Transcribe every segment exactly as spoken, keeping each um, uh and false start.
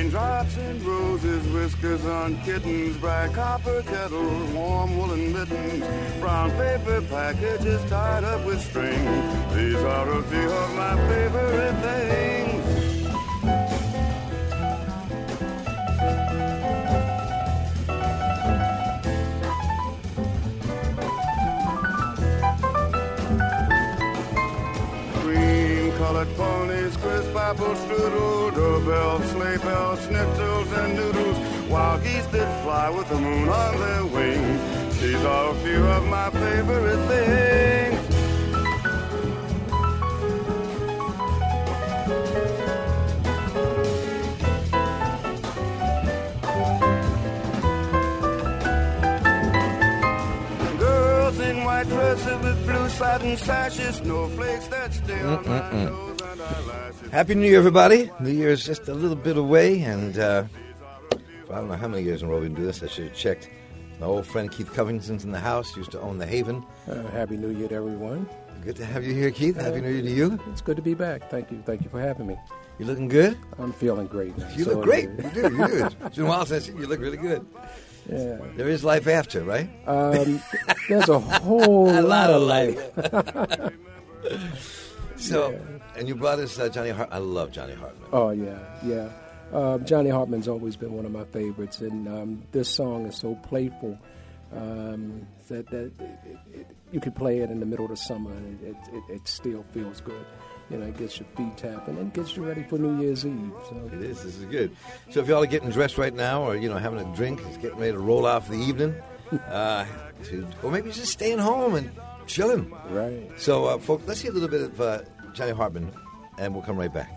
Raindrops and roses, whiskers on kittens, bright copper kettle, warm woolen mittens, brown paper packages tied up with string. These are a few of my favorite things. Colored ponies, crisp apple strudel, doorbell, sleigh bells, schnitzels and noodles, wild geese that fly with the moon on their wings. These are a few of my favorite things. Girls in white dresses with blue satin sashes, snowflakes that stay on my nose and eyelashes. Happy New Year, everybody. New Year's just a little bit away, and uh, I don't know how many years in a row we can do this. I should have checked. My old friend Keith Covington's in the house, used to own the Haven. Uh, Happy New Year to everyone. Good to have you here, Keith. Happy Uh, New Year to you. It's good to be back. Thank you. Thank you for having me. You looking good? I'm feeling great. You So, look great. uh, You do, you do. It's been a while since you look really good. Yeah. There is life after, right? Um, there's a whole A lot lot of of life. So, Yeah. and you brought us uh, Johnny Hart. I love Johnny Hartman. Oh, yeah, yeah. Um, Johnny Hartman's always been one of my favorites, and um, this song is so playful um, that, that it, it, you could play it in the middle of the summer, and it, it, it still feels good. You know, it gets your feet tapping and gets you ready for New Year's Eve. So. It is. This is good. So if y'all are getting dressed right now, or you know having a drink, it's getting ready to roll out for the evening, uh, to, or maybe just staying home and chilling. Right. So, uh, folks, let's hear a little bit of uh, Johnny Hartman, and we'll come right back.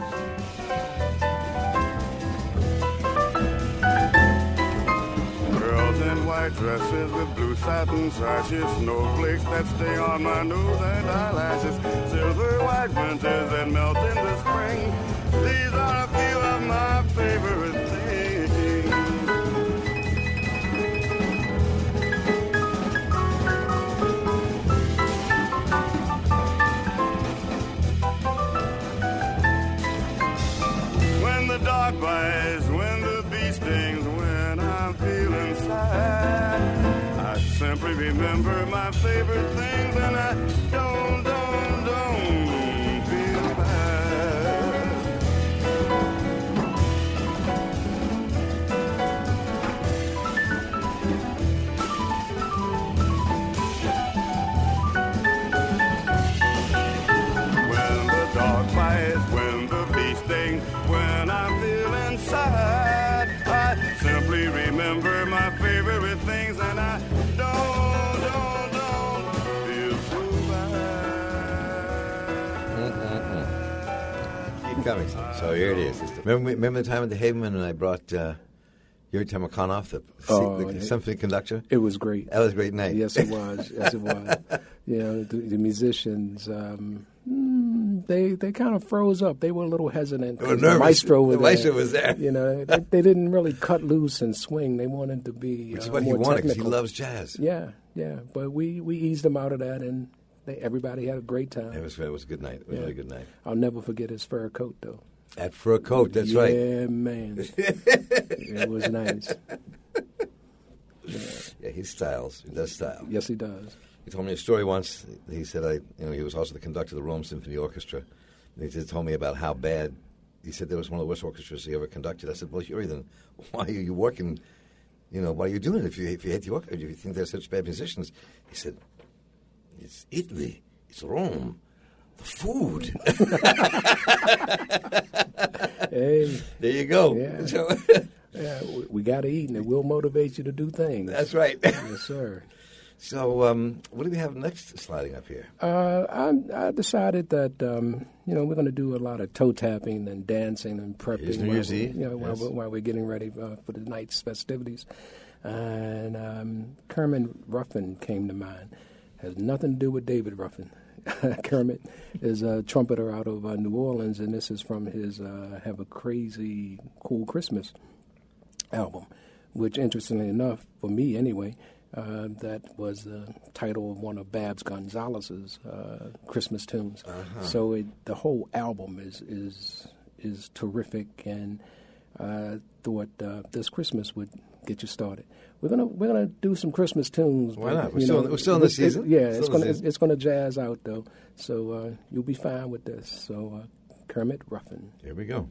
Girls in white dresses with blue satin sashes, snowflakes that stay on my nose and eyelashes, silver white winters that melt in the spring. These are a few of my favorite things. When the dog bites, when the bee stings, when I'm feeling sad, I simply remember my favorite things, and I don't, don't, don't feel bad. When the dog bites, when the bee stings, when I'm feeling sad, I simply remember my favorite things, and I don't, don't, don't feel so bad. Keith Covington. So here it is. It's the- remember, remember the time at the Haven when I brought uh, Yuri Tamakanov, the, Oh, the yeah. symphony conductor? It was great. That was a great night. Yes, it was. Yes, it was. You know, the, the musicians, um, mm, they they kind of froze up. They were a little hesitant. They were 'cause nervous. The maestro was The there. maestro was there. You know, they, they didn't really cut loose and swing. They wanted to be Which is uh, what he more wanted, because he technical. loves jazz. Yeah, yeah. But we, we eased them out of that, and they, everybody had a great time. It was, it was a good night. It was Yeah. a really good night. I'll never forget his fur coat, though. That fur coat, that's yeah, right. man. It was nice. Yeah. Yeah, he styles. He does style. Yes, he does. He told me a story once. He said, "I, you know, he was also the conductor of the Rome Symphony Orchestra." And he just told me about how bad. He said there was one of the worst orchestras he ever conducted. I said, "Well, Yuri, then why are you working? You know, why are you doing it if you if you hate the orchestra? If you think they're such bad musicians?" He said, "It's Italy. It's Rome. The food." Hey, There you go. Yeah. So, yeah, we, we got to eat, and it will motivate you to do things. that's right. Yes, sir. So, um, what do we have next sliding up here? Uh, I, I decided that um, you know we're going to do a lot of toe tapping and dancing and prepping. It's New while Year's we- Eve, You know, while, yes. we're, while we're getting ready uh, for the night's festivities. And um, Kermit Ruffin came to mind. Has nothing to do with David Ruffin. Kermit is a trumpeter out of uh, New Orleans, and this is from his uh, Have a Crazy Cool Christmas album, which, interestingly enough, for me anyway, uh, that was the title of one of Babs Gonzalez's uh, Christmas tunes. Uh-huh. So it, the whole album is is is terrific, and I thought uh, this Christmas would get you started. We're gonna we're gonna do some Christmas tunes. Why but, not? We're you still, know, we're still in the season. It, yeah, still it's in gonna the it's, season. it's gonna jazz out though. So uh, you'll be fine with this. So uh, Kermit Ruffin. Here we go.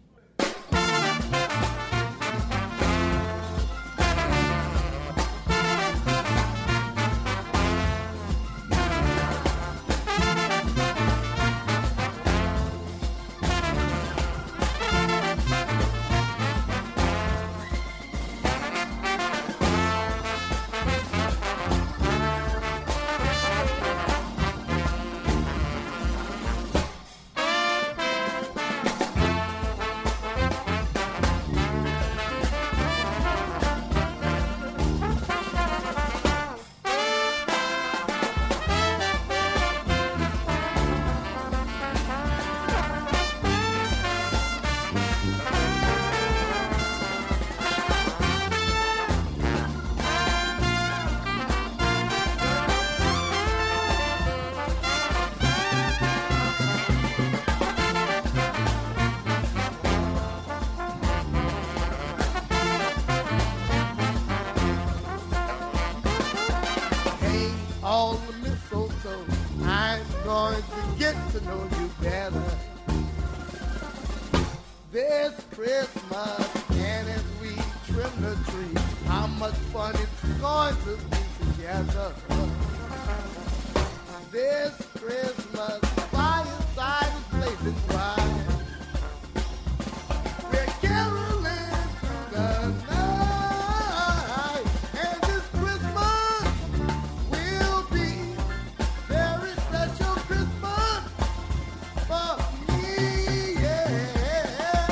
All the mistletoe, I'm going to get to know you better this Christmas. And as we trim the tree, how much fun it's going to be together this Christmas. Fireside is blazing wide. We're caroling through the night, and this Christmas will be very special Christmas for me, yeah.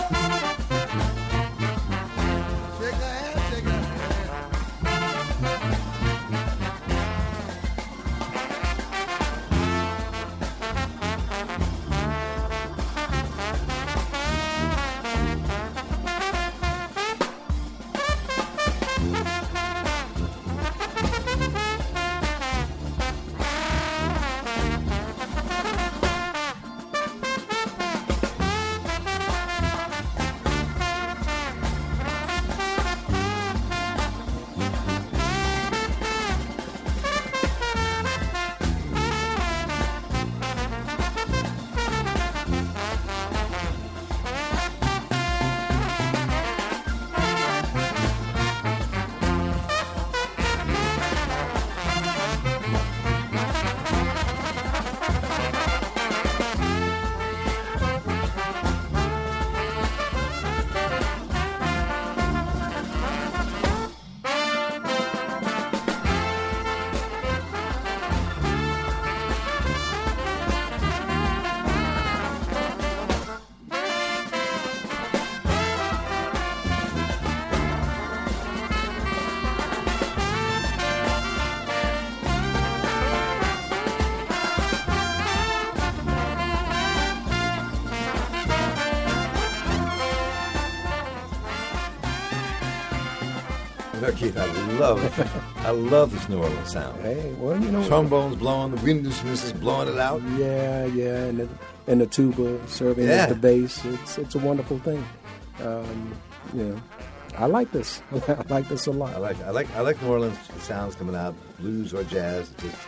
Shake a hand, shake a hand. No, Keith, I love, I love this New Orleans sound. Hey, well, you know, Trombones blowing, the wind instruments is blowing it out. yeah, yeah, and the, and the tuba serving Yeah. as the bass. It's it's a wonderful thing. Um, you know, I like this. I like this a lot. I like, I like, I like New Orleans sounds coming out, blues or jazz. It just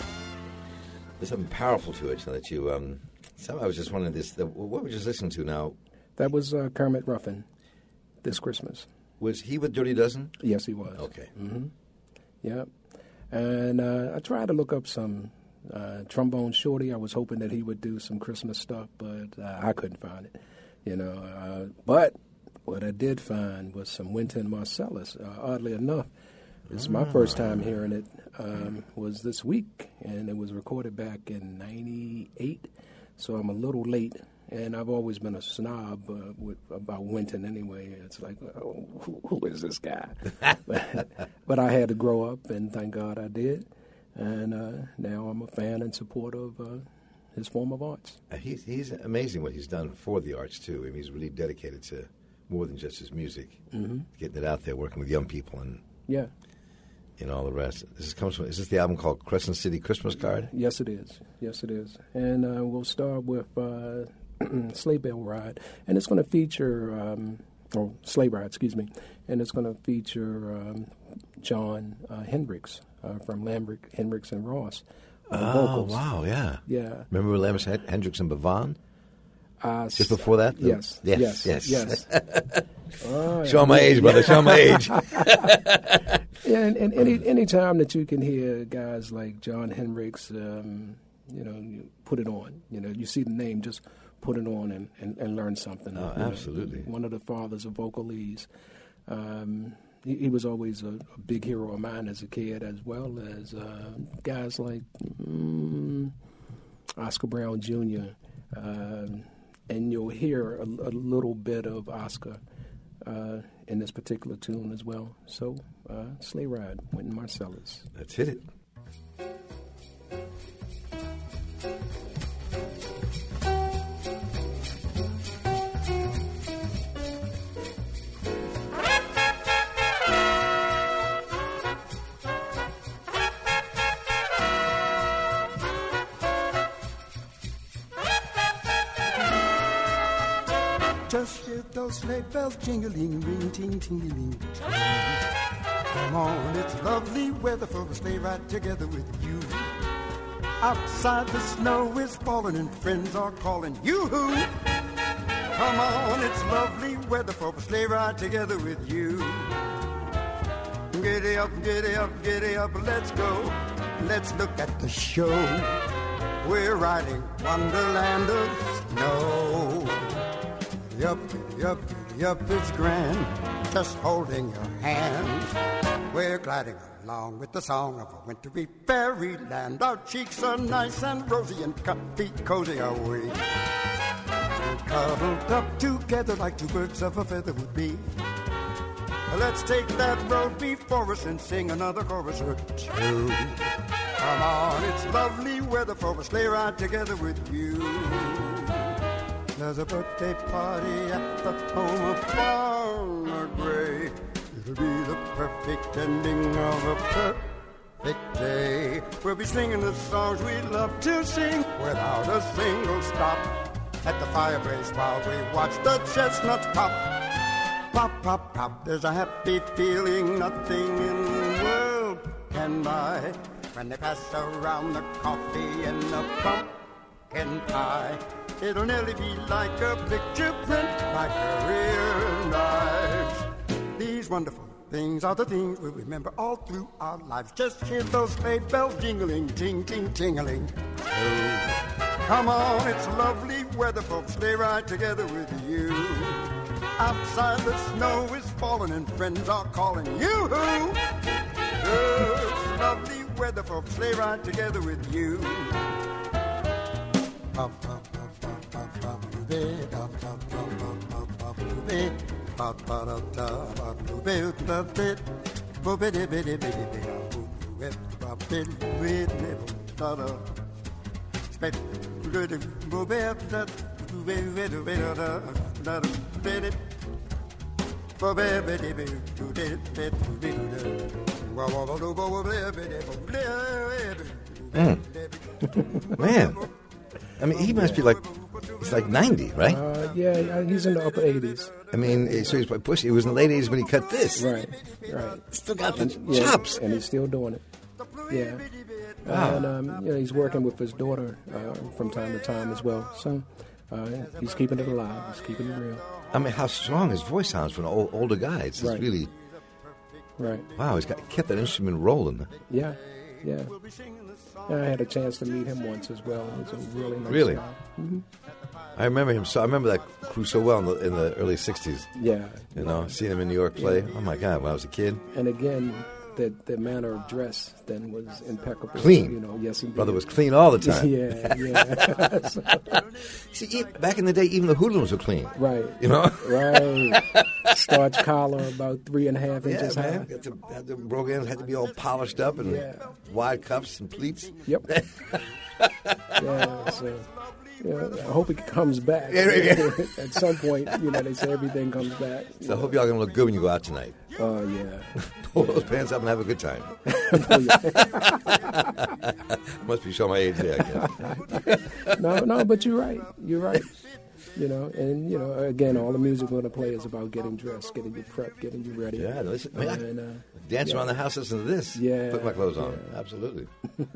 there's something powerful to it. So that you, um, some, I was just wondering this. The, what we just listened to now, That was uh, Kermit Ruffin this Christmas. was he with Dirty Dozen? Yes, he was. Okay. Mm-hmm. Yep. And uh, I tried to look up some uh, Trombone Shorty. I was hoping that he would do some Christmas stuff, but uh, I couldn't find it. You know, uh, but what I did find was some Wynton Marsalis. Uh, oddly enough, this is my first time hearing it. Um, was this week, and it was recorded back in ninety-eight. So I'm a little late. And I've always been a snob uh, with, about Wynton anyway. It's like, oh, who, who is this guy? but, but I had to grow up, and thank God I did. And uh, now I'm a fan and supporter of uh, his form of arts. Uh, He's, he's amazing what he's done for the arts, too. I mean, he's really dedicated to more than just his music, Mm-hmm. getting it out there, working with young people and, Yeah, and all the rest. This is, comes from, is this the album called Crescent City Christmas Card? yes it is. Yes it is. And uh, we'll start with uh, Sleigh Bell Ride. And it's going to feature um, oh, Sleigh Ride, excuse me. And it's going to feature um, John uh, Hendricks uh, from Lambert, Hendricks and Ross. Uh, oh, vocals. wow, yeah. Yeah. Remember Lambert, Hendricks, and Bavon? Uh, Just before that? Yes. Yes. Yes. Yes. yes. Oh, yeah. Show my age, brother. Show my age. Yeah, and, and any any time that you can hear guys like John Hendricks, um, you know, you put it on. You know, you see the name, just put it on and, and, and learn something. Oh, you know, absolutely. one of the fathers of vocalese. Um, he, he was always a, a big hero of mine as a kid, as well as uh, guys like mm, Oscar Brown Junior Um, and you'll hear a, a little bit of Oscar uh, in this particular tune as well. So, uh, Sleigh Ride, Wynton Marsalis. Let's hit it. Just hear those sleigh bells jingling, ring, ting, tingling. Come on, it's lovely weather for a sleigh ride together with you. Outside the snow is falling and friends are calling yoo-hoo. Come on, it's lovely weather for a sleigh ride together with you. Giddy up, giddy up, giddy up, let's go. Let's look at the show. We're riding Wonderland of Snow. Yup, yup, yup, it's grand, just holding your hand. We're gliding along with the song of a wintry fairyland. Our cheeks are nice and rosy and comfy, cozy are we. Cuddled up together like two birds of a feather would be. Let's take that road before us and sing another chorus or two. Come on, it's lovely weather for a sleigh ride together with you. There's a birthday party at the home of Farmer Gray. It'll be the perfect ending of a perfect day. We'll be singing the songs we love to sing without a single stop. At the fireplace while we watch the chestnuts pop. Pop, pop, pop. There's a happy feeling nothing in the world can buy. When they pass around the coffee and the pumpkin pie. It'll nearly be like a picture print, like a real life. These wonderful things are the things we remember all through our lives. Just hear those sleigh bells jingling, ting, ting, tingling. Oh, come on, it's lovely weather for a sleigh ride together with you. Outside the snow is falling and friends are calling you. Oh, it's lovely weather for a sleigh ride together with you. Pop, pop. Mm. Man, I mean, he must be like, he's like ninety, right? Uh, yeah, he's in the upper eighties. I mean, so he's pushing. He was in the late eighties when he cut this. Right, right. Still got the and, yeah, chops. And he's still doing it. Yeah. Wow. And um, you know, he's working with his daughter uh, from time to time as well. So uh, he's keeping it alive. He's keeping it real. I mean, how strong his voice sounds for an old, older guy. It's just Right. really... Right. Wow, he's got kept that instrument rolling. Yeah, yeah. I had a chance to meet him once as well. He's a really nice Really? guy. Mm-hmm. I remember him. So I remember that crew so well in the, in the early sixties. Yeah. You know, seeing him in New York play. Yeah. Oh my God, when I was a kid. And again, the the manner of dress then was impeccable. Clean. You know, yes, indeed. Brother was clean all the time. Yeah, yeah. So, See, e- back in the day, even the hoodlums were clean. right. You know? Right. Starch collar about three and a half Yeah, inches man. high. Got to, had the brogans had to be all polished up and Yeah. wide cuffs and pleats. Yep. Yeah, so yeah, I hope it comes back. Yeah, yeah. At some point, you know, they say everything comes back. So I hope y'all gonna look good when you go out tonight. Oh, yeah. Pull those pants up and have a good time. Must be showing my age there, I guess. No, no, but you're right. You're right. You know, and you know, again, all the music we're gonna play is about getting dressed, getting you prepped, getting you ready. Yeah, listen, I mean, I and, uh, dance yeah. around the house, listen to this. Yeah, Put my clothes on. yeah. Absolutely.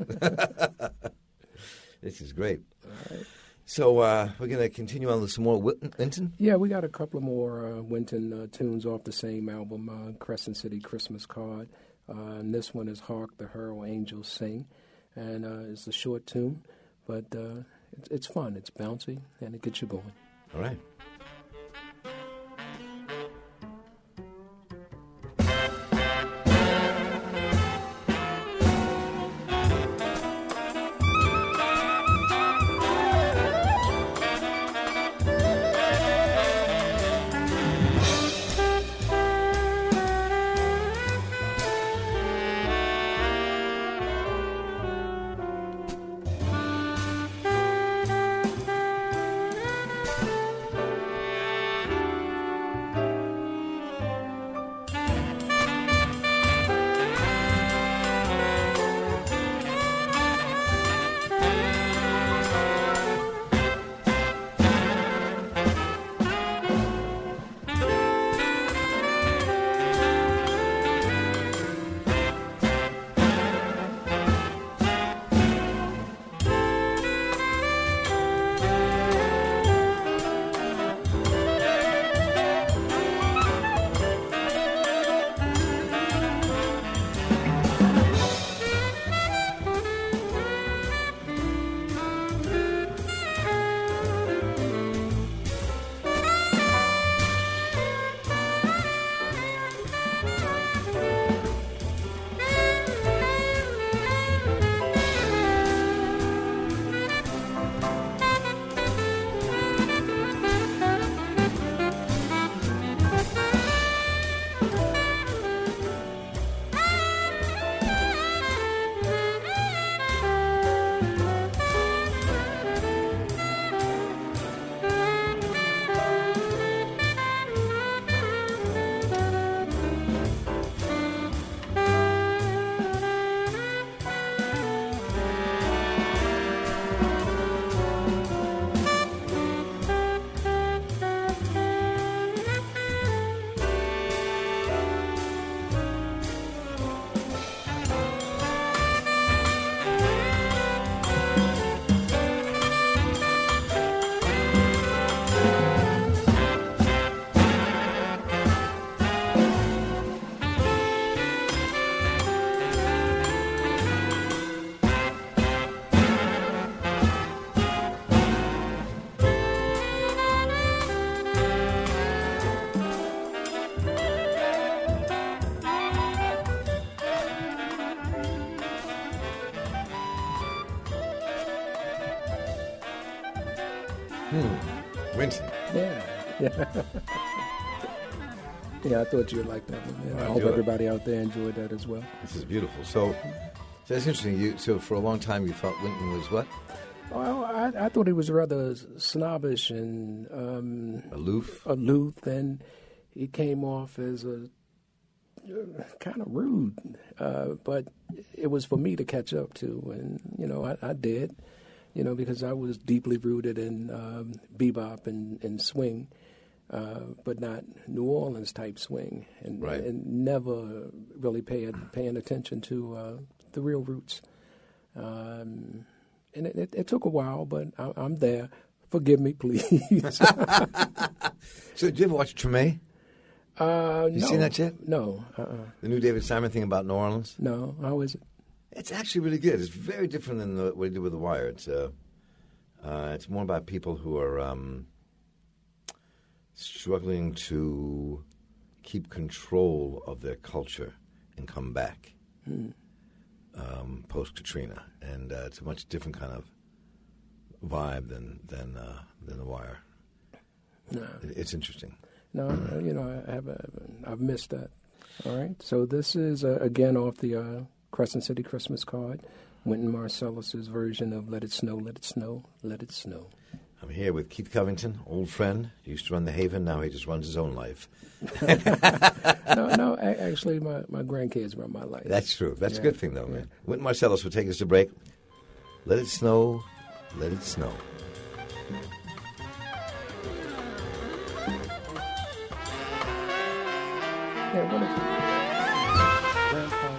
This is great. All right. So uh, we're going to continue on with some more Win- Wynton? Yeah, we got a couple of more uh, Wynton uh, tunes off the same album, uh, Crescent City Christmas Card. Uh, and this one is Hark the Herald Angels Sing. And uh, it's a short tune, but uh, it's, it's fun. It's bouncy, and it gets you going. All right. Hmm. Wynton. Yeah, yeah. Yeah, I thought you'd like that one. Yeah, I I hope do it. everybody out there enjoyed that as well. This is beautiful. So, so that's interesting. You so for a long time you thought Wynton was what? Well, I, I thought he was rather snobbish and um, Aloof. aloof, and he came off as a uh, kind of rude. Uh, but it was for me to catch up to, and you know, I, I did. You know, because I was deeply rooted in um, bebop and, and swing, uh, but not New Orleans type swing, and, Right. and never really paying paying attention to uh, the real roots. Um, and it, it, it took a while, but I, I'm there. Forgive me, please. So did you ever watch Treme? uh, You no, seen that yet? No, uh-uh. The new David Simon thing about New Orleans? No. How is it? It's actually really good. It's very different than the, what he did with The Wire. It's uh, uh, it's more about people who are um, struggling to keep control of their culture and come back Hmm. um, post Katrina, and uh, it's a much different kind of vibe than than uh, than The Wire. No. It, it's interesting. No, uh, you know, I have a, I've missed that. All right. So this is, uh, again, off the uh, Crescent City Christmas Card, Wynton Marsalis's version of Let It Snow, Let It Snow, Let It Snow. I'm here with Keith Covington, old friend. He used to run the Haven. Now he just runs his own life. no, no, a- actually, my, my grandkids run my life. That's true. That's a Yeah, good thing, though, yeah. man. Wynton Marsalis will take us to break. Let it snow. Let it snow. Yeah, what is it? Grandpa.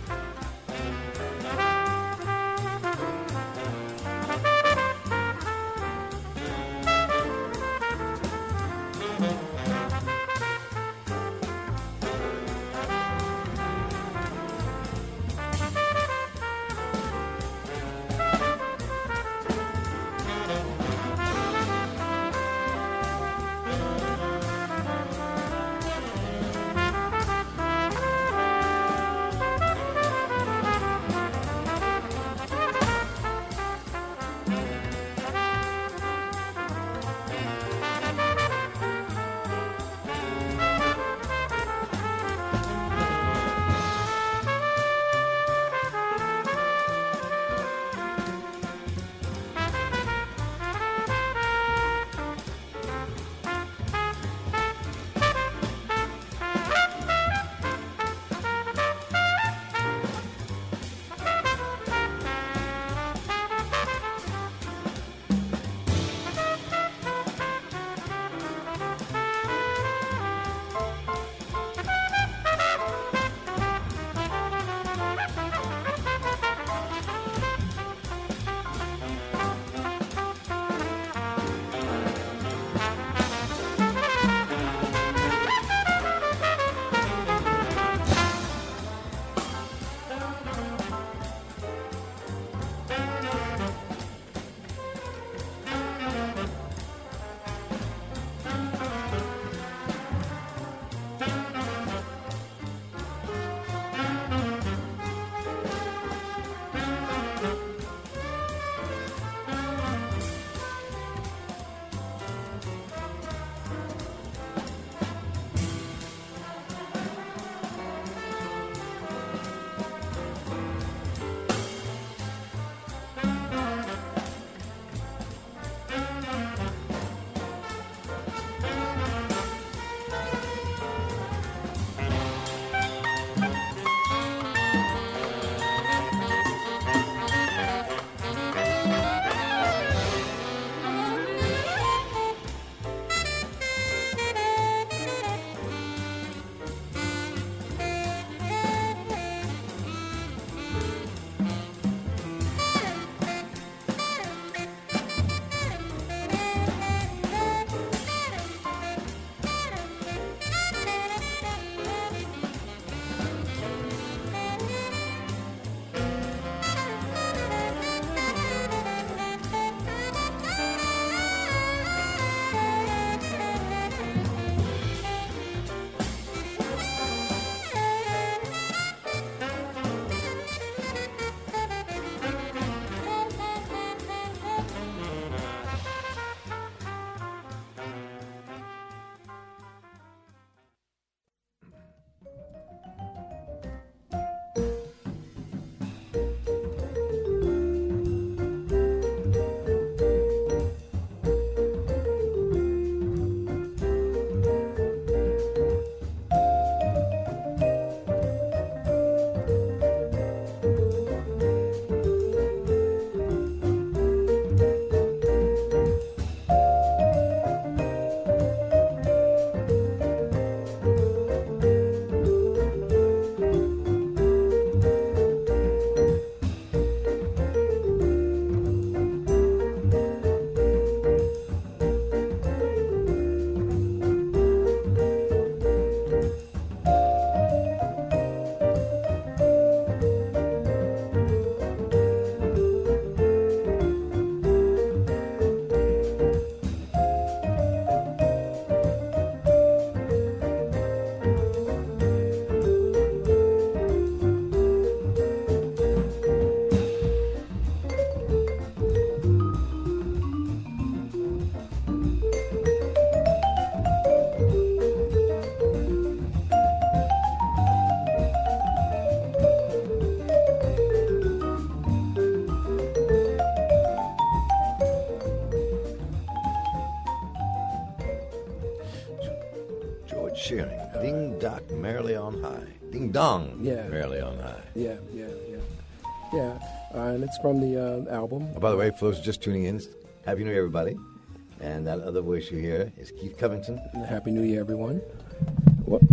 Shearing. Ding Dock, merrily on high. Ding Dong, Yeah. merrily on high. Yeah, yeah, yeah. Yeah, uh, and it's from the uh, album. Oh, by the way, for those just tuning in, Happy New Year, everybody. And that other voice you hear is Keith Covington. Happy New Year, everyone. What?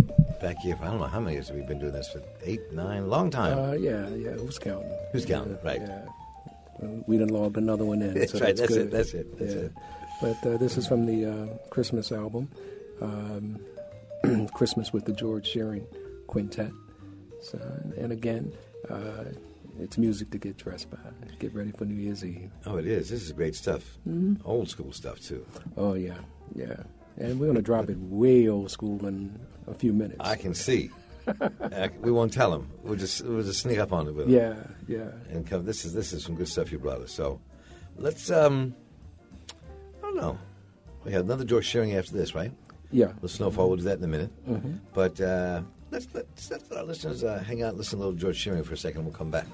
back here for, I don't know how many years have we been doing this, for eight, nine, long time. Uh, yeah, yeah. Who's counting? Who's counting? Yeah, Right. Yeah. Well, we done logged another one in. That's so right. That's, That's good. it. That's it. That's yeah. it. But uh, this is from the uh, Christmas album, um, Christmas with the George Shearing Quintet. So, and again, uh, it's music to get dressed by. Get ready for New Year's Eve. Oh, it is. This is great stuff. Mm-hmm. Old school stuff, too. Oh, yeah, yeah. And we're going to drop it way old school in a few minutes. I can see. uh, we won't tell them. We'll just we'll just sneak up on it with them. Yeah, yeah. And come. This is this is some good stuff you brought us. So let's. um I don't know. We have another George Shearing after this, right? Yeah. We'll snow forward to that in a minute. Mm-hmm. But uh, let's, let's let our listeners uh, hang out and listen to a little George Shearing for a second. We'll come back.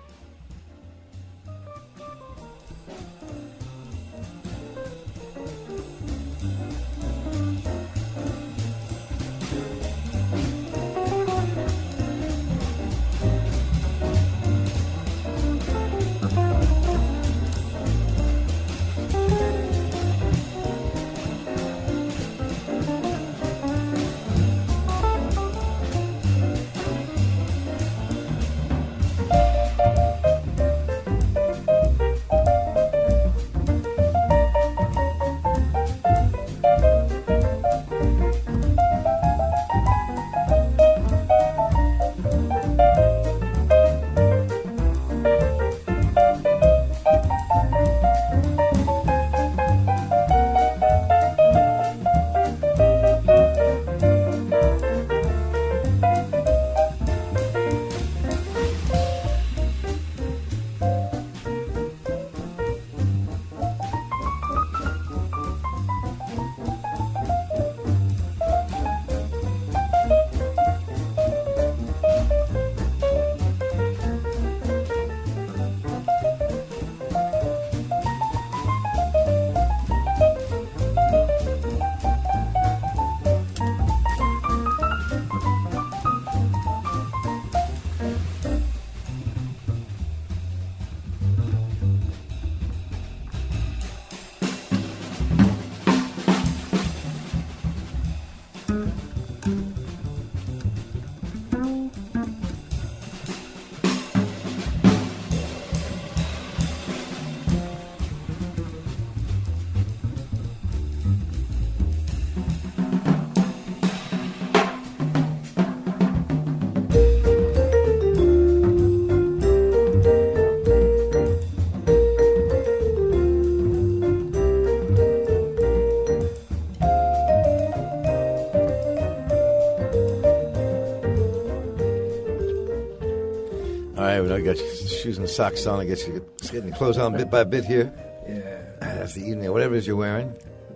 I got your shoes and socks on. I guess you're getting your clothes on bit by bit here. Yeah. That's the evening, whatever it is you're wearing.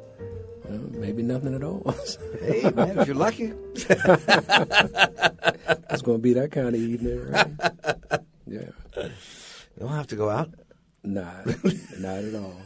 Well, maybe nothing at all. Hey, man, if you're lucky. It's going to be that kind of evening, right? Yeah. You don't have to go out. Nah, not at all.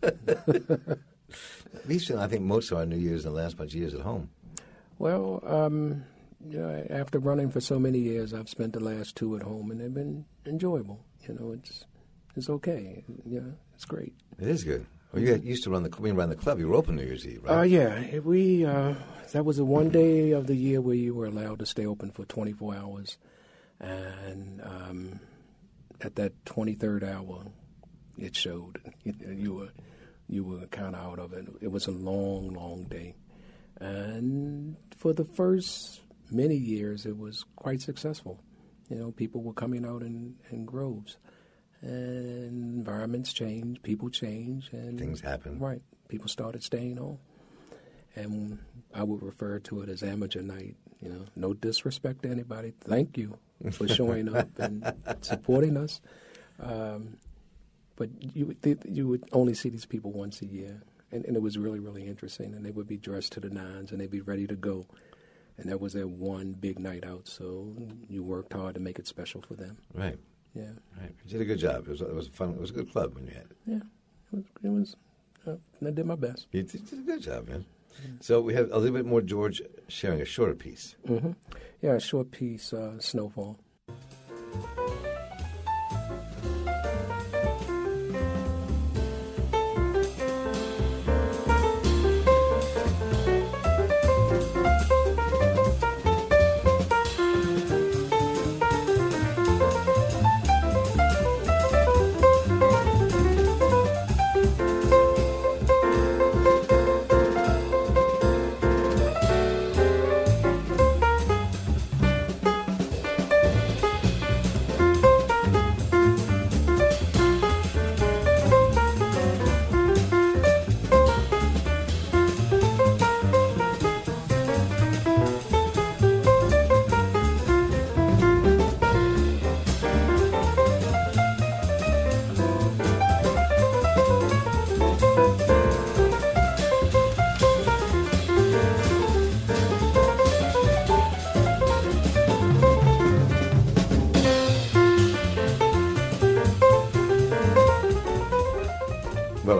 We spent, I think, most of our New Year's and the last bunch of years at home. Well, um, you know, after running for so many years, I've spent the last two at home, and they've been enjoyable. You know, it's it's okay. Yeah, it's great. It is good. Well, you used to run the when you ran the club. You were open New Year's Eve, right? Uh, yeah, we uh, that was the one day of the year where you were allowed to stay open for twenty-four hours, and um, at that twenty-third hour, it showed. You know, you were you were kind of out of it. It was a long, long day, and for the first many years, it was quite successful. You know, people were coming out in, in groves. And environments change, people change, and things happen. Right, people started staying home, and I would refer to it as amateur night. You know, no disrespect to anybody. Thank you for showing up and supporting us. Um, but you would th- you would only see these people once a year, and, and it was really really interesting. And they would be dressed to the nines, and they'd be ready to go. And that was their one big night out. So you worked hard to make it special for them. Right. Yeah. Right. You did a good job. It was it was fun. It was a good club when you had it. Yeah. It was. It was uh, I did my best. You did, did a good job, man. Mm-hmm. So we have a little bit more George sharing a shorter piece. Mm-hmm. Yeah, a short piece, uh, Snowfall.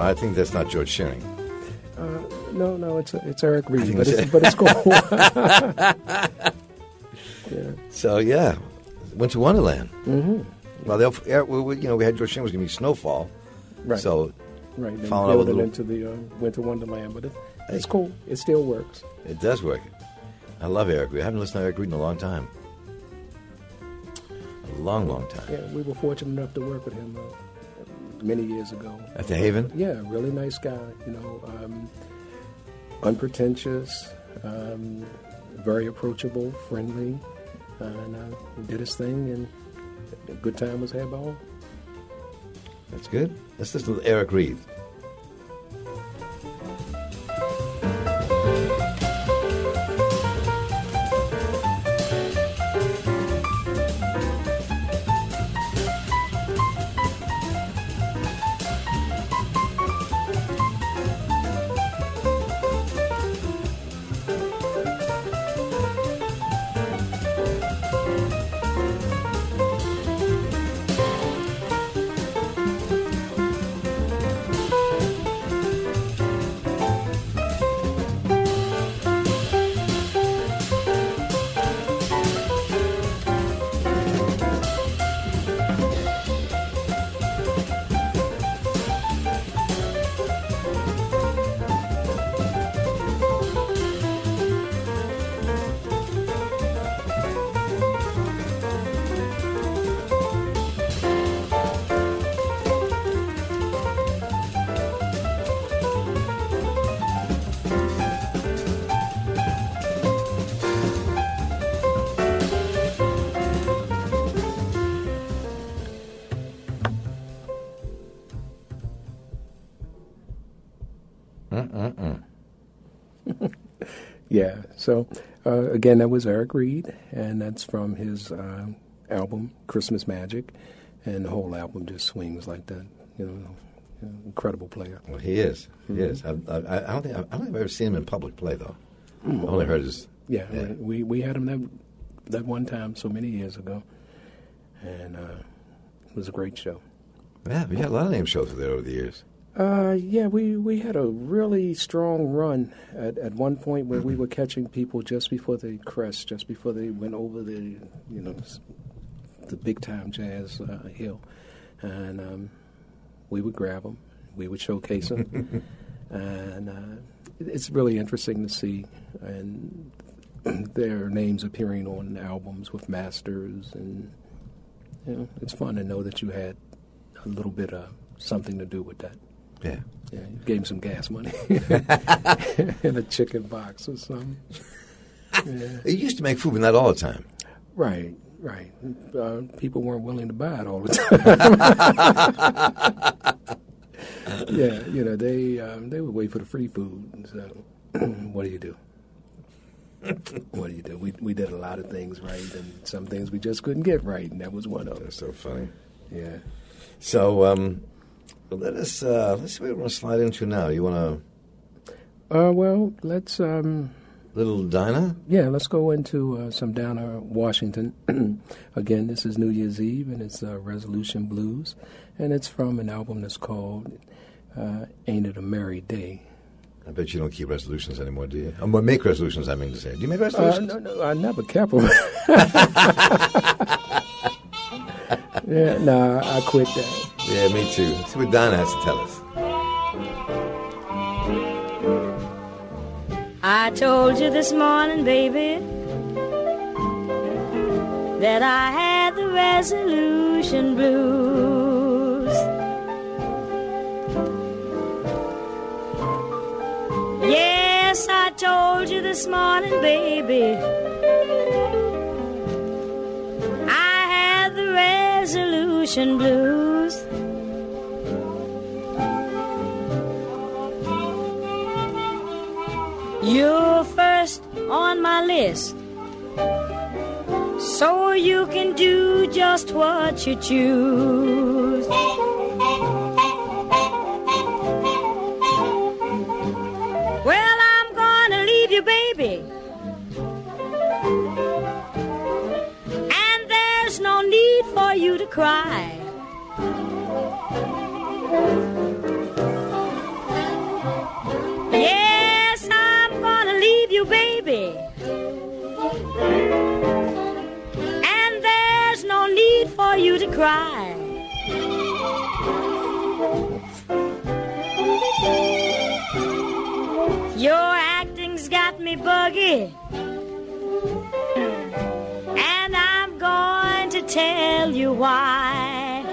I think that's not George Shearing. Uh, no, no, it's it's Eric Reed, think but it's- it's, but it's cool. Yeah. So yeah, went to Wonderland. Mm-hmm. Well, they'll, yeah, we, we- you know, we had George Shearing was going to be Snowfall, Right. so Right, they following up with built a it little- into the uh, Winter Wonderland, but it, it's Hey. cool. It still works. it does work. I love Eric Reed. I haven't listened to Eric Reed in a long time. A long, long time. Yeah, we were fortunate enough to work with him uh, many years ago. At the Haven? Yeah, really nice guy. You know, um, unpretentious, um, very approachable, friendly, uh, and uh, did his thing, and a good time was had by all. That's good. Let's listen to Eric Reed. Yeah. So uh, again, that was Eric Reed, and that's from his uh, album Christmas Magic, and the whole album just swings like that. You know, you know, incredible player. Well, he is. He is. I, I, I don't think I don't think I've ever seen him in public play though. I've only heard his. Yeah, Yeah. we we had him that that one time so many years ago, and uh, it was a great show. Yeah, we had a lot of name shows there over the years. Uh, yeah, we, we had a really strong run at, at one point where we were catching people just before they crest, just before they went over the, you know, s- the big time jazz uh, hill, and um, we would grab them, we would showcase them, and uh, it- it's really interesting to see, and their names appearing on albums with masters, and you know, it's fun to know that you had a little bit of something to do with that. Yeah. Yeah, you gave him some gas money in a chicken box or something. Yeah. He used to make food, but not all the time. Right, right. Uh, people weren't willing to buy it all the time. Yeah, you know, they um, they would wait for the free food. So, what do you do? What do you do? We we did a lot of things right, and some things we just couldn't get right, and that was one of them. That's so funny. Yeah. So um, let us uh, let's see what we want to slide into now. You want Uh, well, let's um, a little Dinah? yeah, let's go into uh, some Downer Washington. Again, this is New Year's Eve, and it's uh, Resolution Blues, and it's from an album that's called uh, "Ain't It a Merry Day." I bet you don't keep resolutions anymore, do you? Um, well, make resolutions, I mean to say. Do you make Uh, resolutions? no, no, I never kept them. Yeah, nah, I quit that. Yeah, me too. Let's see what Dinah has to tell us. I told you this morning, baby, that I had the resolution blues. Yes, I told you this morning, baby, I had the resolution blues. You're first on my list, so you can do just what you choose. Well, I'm gonna leave you, baby, and there's no need for you to cry. Yes, I'm gonna leave you, baby. And there's no need for you to cry. Your acting's got me buggy, and I'm going to tell you why.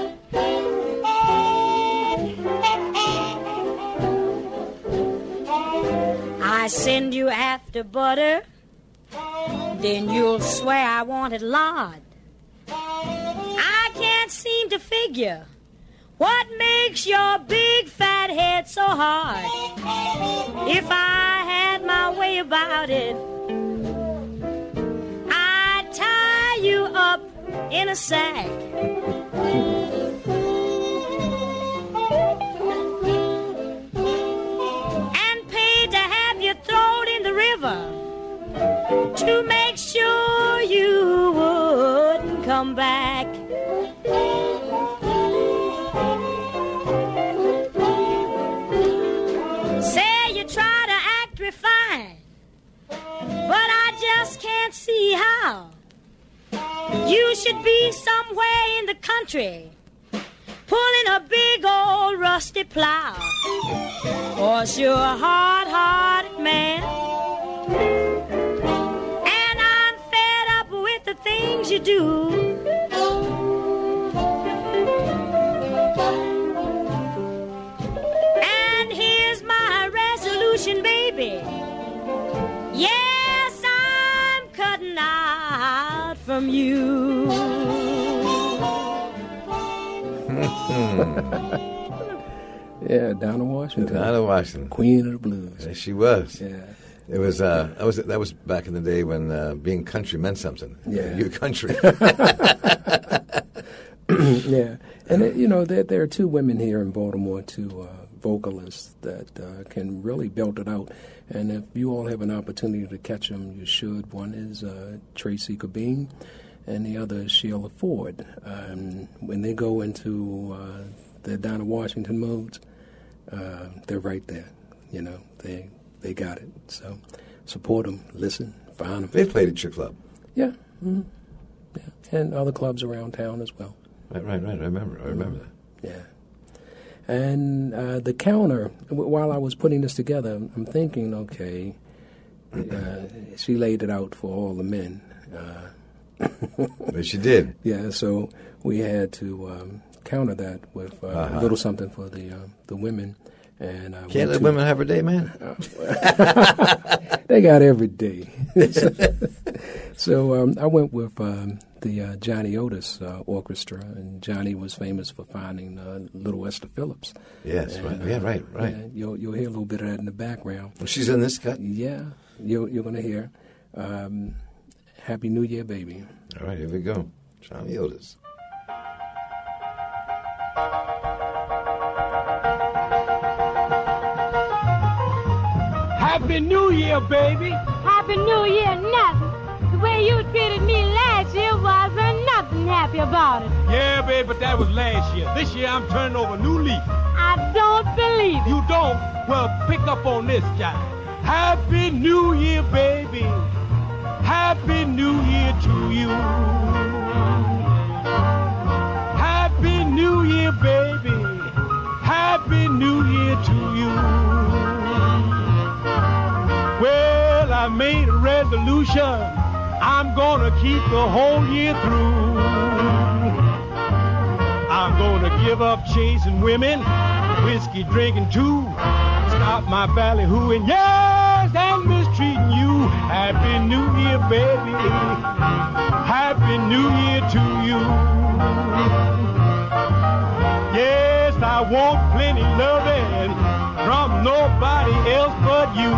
I send you after butter, then you'll swear I wanted lard. I can't seem to figure what makes your big fat head so hard. If I had my way about it, I'd tie you up in a sack. And pay to have you thrown in the river to make sure you wouldn't come back. Try to act refined, but I just can't see how. You should be somewhere in the country pulling a big old rusty plow. 'Cause you're a hard-hearted man, and I'm fed up with the things you do. Baby, yes, I'm cutting out from you. Yeah, down in Washington. Down in Washington. Queen of the blues. Yes, she was. Yeah. It was, uh, that was that was back in the day when uh, being country meant something. Yeah. You're country. Yeah. And, uh, you know, there, there are two women here in Baltimore, two uh, vocalists that uh, can really belt it out. And if you all have an opportunity to catch them, you should. One is uh, Tracy Cabine, and the other is Sheila Ford. Um, when they go into uh, the down in Washington modes, uh, they're right there. You know, they they got it. So support them, listen, find them. They played at your club. Yeah. Mm-hmm. Yeah. And other clubs around town as well. Right, right, right. I remember. I remember that. Yeah. And uh, the counter, w- while I was putting this together, I'm thinking, okay, uh, she laid it out for all the men. Uh, But she did. yeah, so we had to um, counter that with uh, Uh-huh. a little something for the uh, the women. And uh, Can't let women have a day, man. They got every day. so so um, I went with um, the uh, Johnny Otis uh, Orchestra, and Johnny was famous for finding uh, Little Esther Phillips. Yes, And, right. uh, Yeah, right, right. yeah, you'll, you'll hear a little bit of that in the background. Well, she's in this cut? Yeah, you're, you're going to hear um, Happy New Year, Baby. All right, here we go. Johnny Otis. Happy New Year, baby. Happy New Year, nothing. The way you treated me last year wasn't nothing happy about it. Yeah, baby, but that was last year. This year I'm turning over a new leaf. I don't believe it. You don't? Well, pick up on this, guy. Happy New Year, baby. Happy New Year to you. Happy New Year, baby. Happy New Year to you. Well, I made a resolution. I'm gonna keep the whole year through. I'm gonna give up chasing women, whiskey drinking too. Stop my ballyhooing, yes, and mistreating you. Happy New Year, baby. Happy New Year to you. Yes, I want plenty loving from nobody else but you.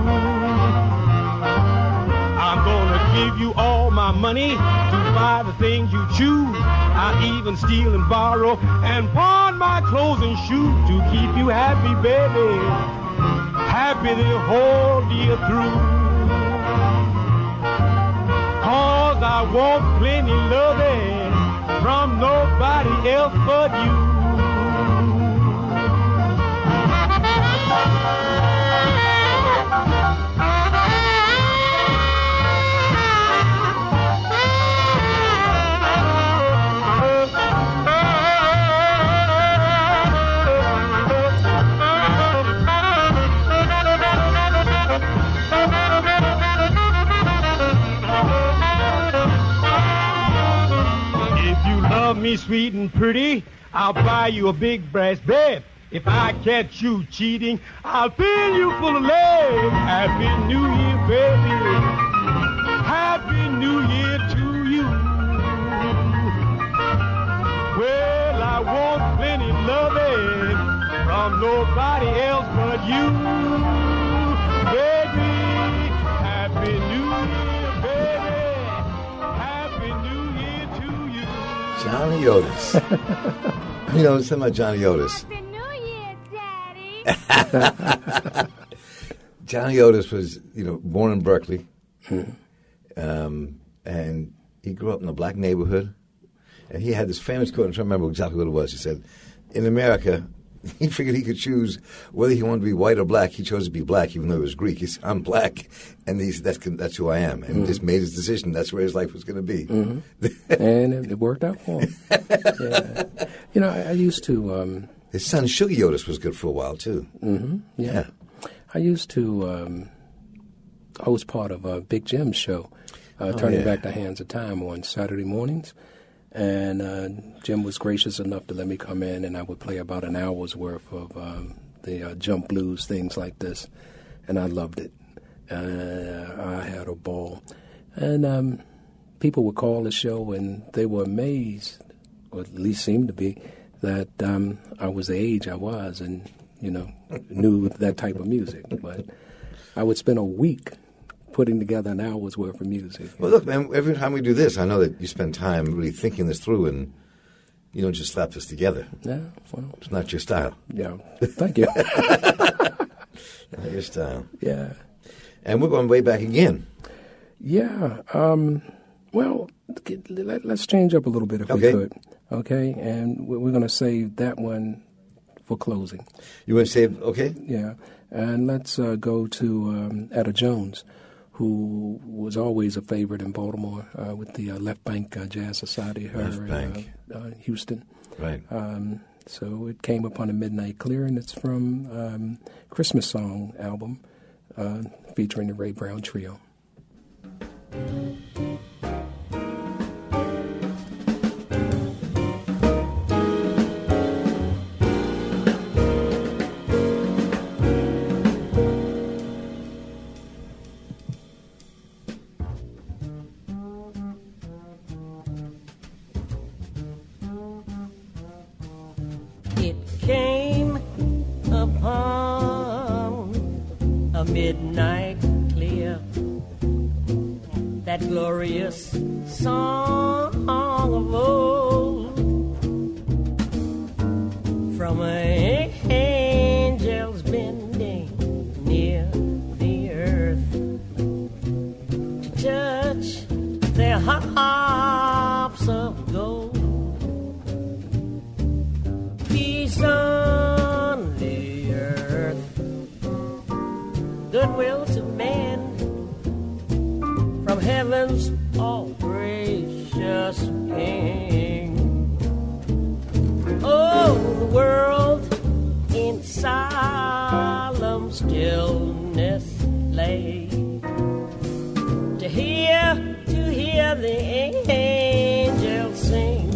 I'm gonna give you all my money to buy the things you choose. I even steal and borrow and pawn my clothes and shoes to keep you happy, baby. Happy the whole year through. Cause I want plenty loving from nobody else but you. me sweet and pretty, I'll buy you a big brass bed. If I catch you cheating, I'll fill you full of lead. Happy New Year, baby. Happy New Year to you. Well, I want plenty loving from nobody else but you. Baby, Happy New Year, baby. Happy New Year to you. Johnny Otis. You know, something about Johnny Otis. Happy New Year, Daddy. Johnny Otis was, you know, born in Berkeley, um, and he grew up in a black neighborhood. And he had this famous quote, I'm trying to remember exactly what it was. He said, in America, he figured he could choose whether he wanted to be white or black. He chose to be black, even though he was Greek. He said, I'm black, and he's, that's, that's who I am. And mm-hmm. just made his decision. That's where his life was going to be. Mm-hmm. And it, it worked out for him. Yeah. You know, I, I used to... Um, his son, Shuggy Otis, was good for a while, too. Mm-hmm. Yeah. yeah. I used to... Um, I was part of a Big Jim's show, uh, oh, Turning yeah. Back the Hands of Time on Saturday mornings. And uh, Jim was gracious enough to let me come in, and I would play about an hour's worth of um, the uh, jump blues, things like this. And I loved it. Uh, I had a ball. And um, people would call the show, and they were amazed, or at least seemed to be, that um, I was the age I was and, you know, knew that type of music. But I would spend a week putting together an hour's worth of music. Well, look, man, every time we do this, I know that you spend time really thinking this through, and you don't just slap this together. Yeah, well. It's not your style. Yeah, thank you. Not your style. Yeah. And we're going way back again. Yeah. Um, well, let, let's change up a little bit if okay. we could. Okay? And we're going to save that one for closing. You want to save, okay? Yeah. And let's uh, go to um, Etta Jones, who was always a favorite in Baltimore uh, with the uh, Left Bank uh, Jazz Society, her Left Bank. in uh, uh, Houston. Right. Um, so it came upon a midnight clear, and it's from um, Christmas Song album uh, featuring the Ray Brown Trio. Midnight clear, that glorious song of old, from an angel's bending near the earth to touch their harps of gold. Peace on the earth, goodwill to men, from heaven's all gracious King. Oh, the world in solemn stillness lay, to hear, to hear the angels sing.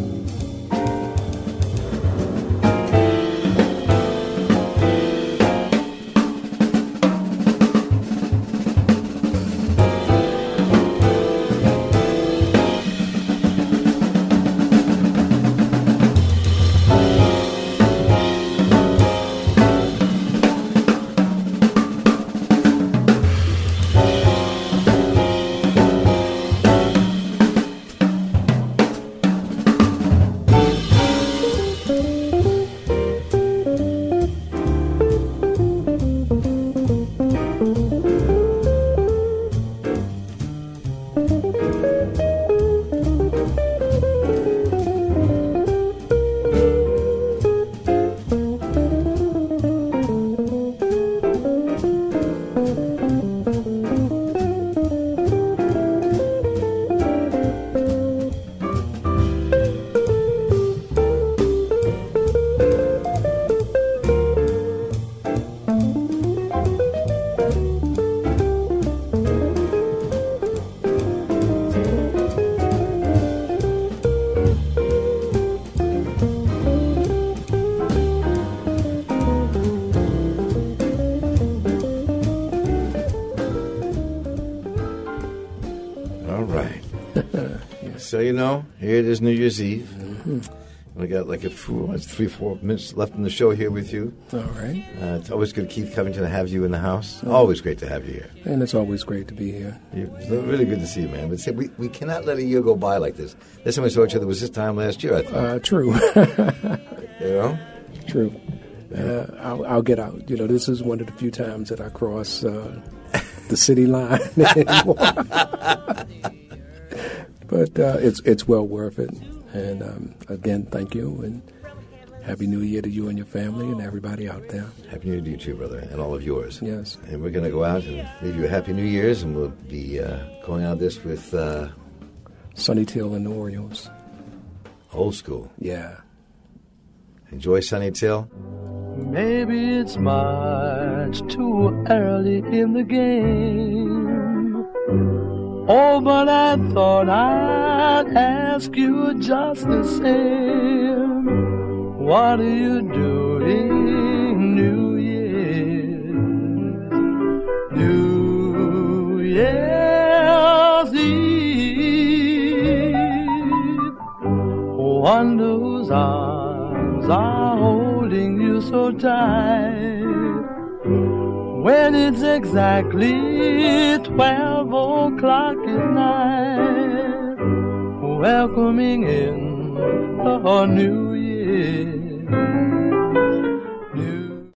So, you know, here it is New Year's Eve. Mm-hmm. We got like a four, three, four minutes left in the show here with you. All right. Uh, it's always good, Keith Covington, to have you in the house. Oh. Always great to have you here. And it's always great to be here. You're really good to see you, man. But see, we, we cannot let a year go by like this. Last time we saw each other was this time last year, I think. Uh, true. You know? True. Uh, I'll, I'll get out. You know, this is one of the few times that I cross uh, the city line anymore. But uh, it's it's well worth it. And um, again, thank you, and Happy New Year to you and your family and everybody out there. Happy New Year to you too, brother, and all of yours. Yes. And we're going to go out and leave you a Happy New Year's, and we'll be uh, going out of this with... Uh, Sonny Till and the Orioles. Old school. Yeah. Enjoy Sonny Till. Maybe it's much too early in the game. Oh, but I thought I'd ask you just the same. What are you doing New Year's? New Year's Eve. Wonder whose arms are holding you so tight when it's exactly twelve o'clock at night, welcoming in a new year.